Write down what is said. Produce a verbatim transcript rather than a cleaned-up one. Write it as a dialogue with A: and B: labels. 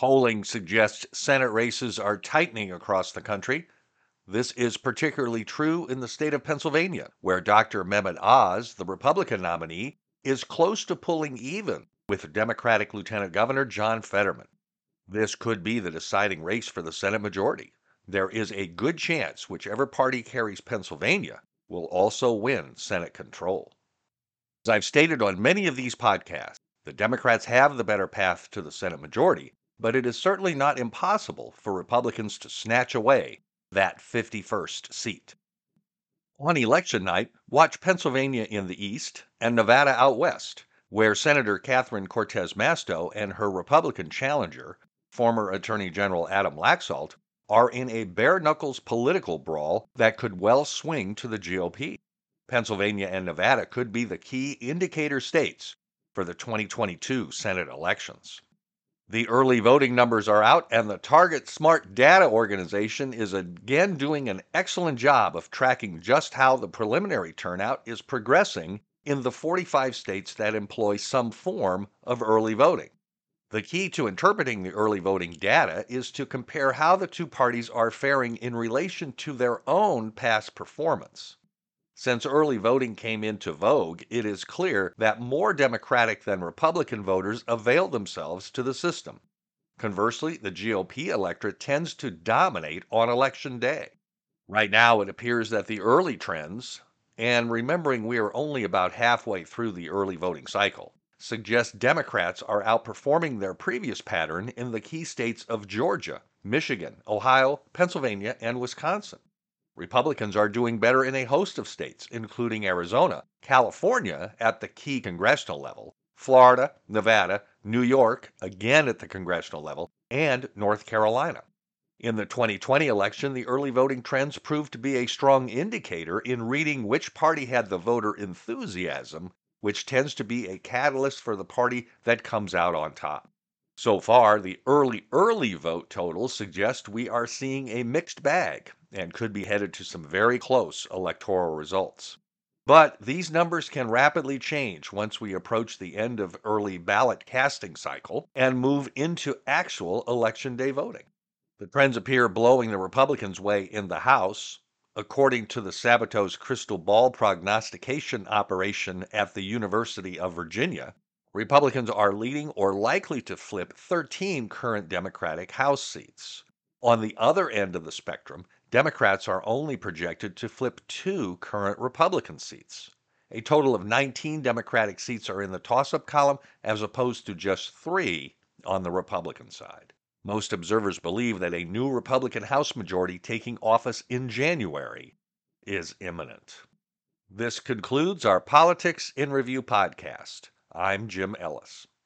A: Polling suggests Senate races are tightening across the country. This is particularly true in the state of Pennsylvania, where Doctor Mehmet Oz, the Republican nominee, is close to pulling even with Democratic Lieutenant Governor John Fetterman. This could be the deciding race for the Senate majority. There is a good chance whichever party carries Pennsylvania will also win Senate control. As I've stated on many of these podcasts, the Democrats have the better path to the Senate majority, but it is certainly not impossible for Republicans to snatch away that fifty-first seat. On election night, watch Pennsylvania in the east and Nevada out west, where Senator Catherine Cortez Masto and her Republican challenger, former Attorney General Adam Laxalt, are in a bare-knuckles political brawl that could well swing to the G O P. Pennsylvania and Nevada could be the key indicator states for the twenty twenty-two Senate elections. The early voting numbers are out, and the Target Smart Data organization is again doing an excellent job of tracking just how the preliminary turnout is progressing in the forty-five states that employ some form of early voting. The key to interpreting the early voting data is to compare how the two parties are faring in relation to their own past performance. Since early voting came into vogue, it is clear that more Democratic than Republican voters avail themselves to the system. Conversely, the G O P electorate tends to dominate on election day. Right now, it appears that the early trends, and remembering we are only about halfway through the early voting cycle, suggest Democrats are outperforming their previous pattern in the key states of Georgia, Michigan, Ohio, Pennsylvania, and Wisconsin. Republicans are doing better in a host of states, including Arizona, California at the key congressional level, Florida, Nevada, New York, again at the congressional level, and North Carolina. In the twenty twenty election, the early voting trends proved to be a strong indicator in reading which party had the voter enthusiasm, which tends to be a catalyst for the party that comes out on top. So far, the early, early vote totals suggest we are seeing a mixed bag and could be headed to some very close electoral results. But these numbers can rapidly change once we approach the end of early ballot casting cycle and move into actual election day voting. The trends appear blowing the Republicans' way in the House. According to the Sabatos crystal ball prognostication operation at the University of Virginia, Republicans are leading or likely to flip thirteen current Democratic House seats. On the other end of the spectrum, Democrats are only projected to flip two current Republican seats. A total of nineteen Democratic seats are in the toss-up column, as opposed to just three on the Republican side. Most observers believe that a new Republican House majority taking office in January is imminent. This concludes our Politics in Review podcast. I'm Jim Ellis.